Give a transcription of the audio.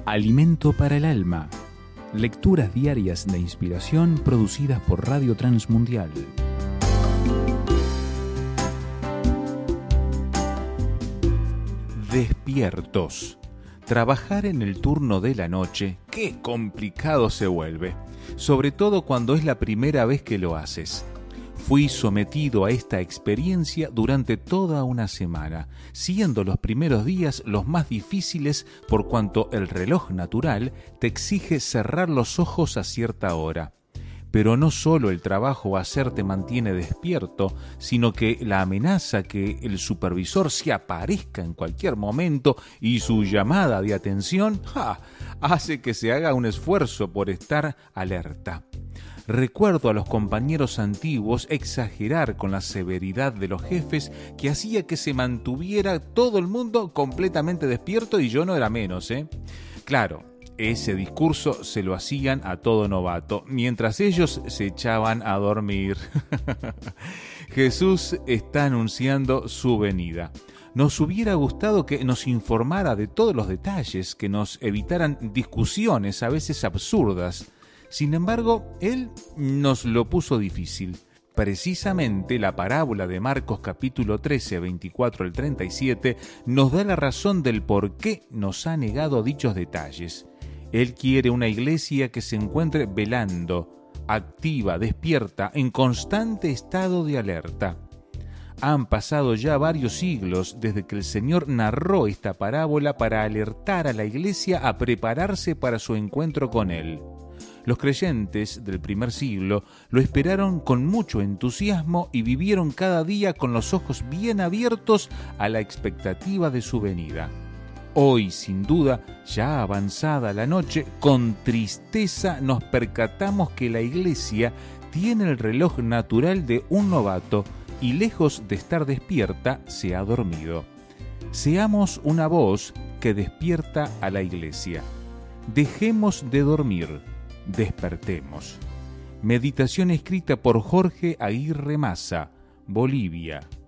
Alimento para el alma. Lecturas diarias de inspiración producidas por Radio Transmundial. Despiertos. Trabajar en el turno de la noche, qué complicado se vuelve, sobre todo cuando es la primera vez que lo haces. Fui sometido a esta experiencia durante toda una semana, siendo los primeros días los más difíciles por cuanto el reloj natural te exige cerrar los ojos a cierta hora. Pero no solo el trabajo a hacer te mantiene despierto, sino que la amenaza que el supervisor se aparezca en cualquier momento y su llamada de atención hace que se haga un esfuerzo por estar alerta. Recuerdo a los compañeros antiguos exagerar con la severidad de los jefes que hacía que se mantuviera todo el mundo completamente despierto y yo no era menos, Claro, ese discurso se lo hacían a todo novato, mientras ellos se echaban a dormir. Jesús está anunciando su venida. Nos hubiera gustado que nos informara de todos los detalles, que nos evitaran discusiones a veces absurdas. Sin embargo, Él nos lo puso difícil. Precisamente la parábola de Marcos capítulo 13, 24 al 37 nos da la razón del por qué nos ha negado dichos detalles. Él quiere una iglesia que se encuentre velando, activa, despierta, en constante estado de alerta. Han pasado ya varios siglos desde que el Señor narró esta parábola para alertar a la iglesia a prepararse para su encuentro con Él. Los creyentes del primer siglo lo esperaron con mucho entusiasmo y vivieron cada día con los ojos bien abiertos a la expectativa de su venida. Hoy, sin duda, ya avanzada la noche, con tristeza nos percatamos que la iglesia tiene el reloj natural de un novato y lejos de estar despierta, se ha dormido. Seamos una voz que despierta a la iglesia. Dejemos de dormir. Despertemos. Meditación escrita por Jorge Aguirre Massa, Bolivia.